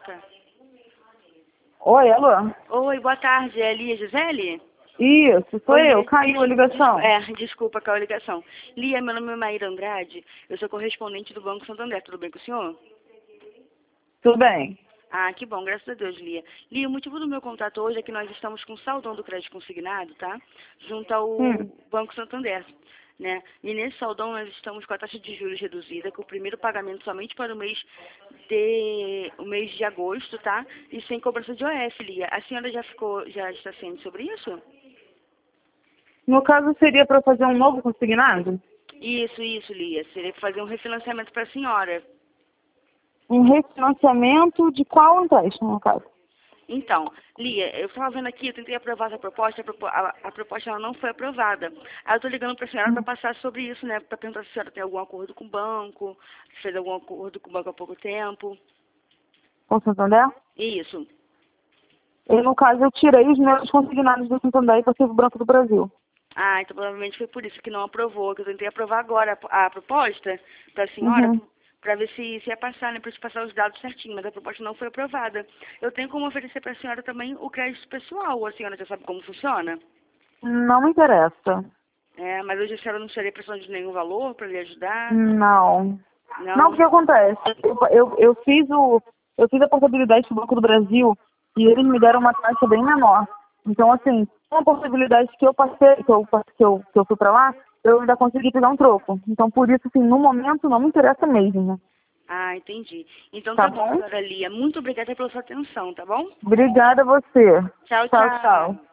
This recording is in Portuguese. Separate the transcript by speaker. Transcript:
Speaker 1: toca.
Speaker 2: Oi, alô?
Speaker 1: Oi, boa tarde. É Lia Gisele?
Speaker 2: Isso, sou
Speaker 1: Oi,
Speaker 2: eu. Caiu a ligação.
Speaker 1: Desculpa, caiu a ligação. Lia, meu nome é Maíra Andrade. Eu sou correspondente do Banco Santander. Tudo bem com o senhor?
Speaker 2: Tudo bem.
Speaker 1: Ah, que bom, graças a Deus, Lia. Lia, o motivo do meu contato hoje é que nós estamos com saldão do crédito consignado, tá? Junto ao Banco Santander, né? E nesse saldão nós estamos com a taxa de juros reduzida, com o primeiro pagamento somente para o mês de agosto, tá? E sem cobrança de OF, Lia. A senhora já está ciente sobre isso?
Speaker 2: No caso, seria para fazer um novo consignado?
Speaker 1: Isso, Lia. Seria fazer um refinanciamento para a senhora.
Speaker 2: Um refinanciamento de qual empréstimo, no caso?
Speaker 1: Então, Lia, eu estava vendo aqui, eu tentei aprovar essa proposta, a proposta ela não foi aprovada. Aí eu estou ligando para a senhora para passar sobre isso, né? Para perguntar se a senhora tem algum acordo com o banco, se fez algum acordo com o banco há pouco tempo.
Speaker 2: Com o Santander?
Speaker 1: Isso.
Speaker 2: E, no caso, eu tirei os meus consignados do Santander e passei para o Banco do Brasil.
Speaker 1: Ah, então provavelmente foi por isso que não aprovou, que eu tentei aprovar agora a proposta para a senhora, para ver se ia passar, né? Para te passar os dados certinho, mas a proposta não foi aprovada. Eu tenho como oferecer para a senhora também o crédito pessoal. A senhora já sabe como funciona?
Speaker 2: Não me interessa.
Speaker 1: É, mas hoje a senhora não estaria precisando de nenhum valor para lhe ajudar?
Speaker 2: Não. Não, o
Speaker 1: Não?
Speaker 2: que acontece? Eu fiz a portabilidade do Banco do Brasil e eles me deram uma taxa bem menor. Então, assim, com a portabilidade que eu passei, que eu fui para lá, eu ainda consegui pegar um troco. Então, por isso, assim, no momento não me interessa mesmo, né?
Speaker 1: Ah, entendi. Então
Speaker 2: Tá
Speaker 1: tá bom,
Speaker 2: bom?
Speaker 1: senhora Lia. Muito obrigada pela sua atenção, tá bom?
Speaker 2: Obrigada a você.
Speaker 1: Tchau,
Speaker 2: Tchau,
Speaker 1: tchau.
Speaker 2: tchau.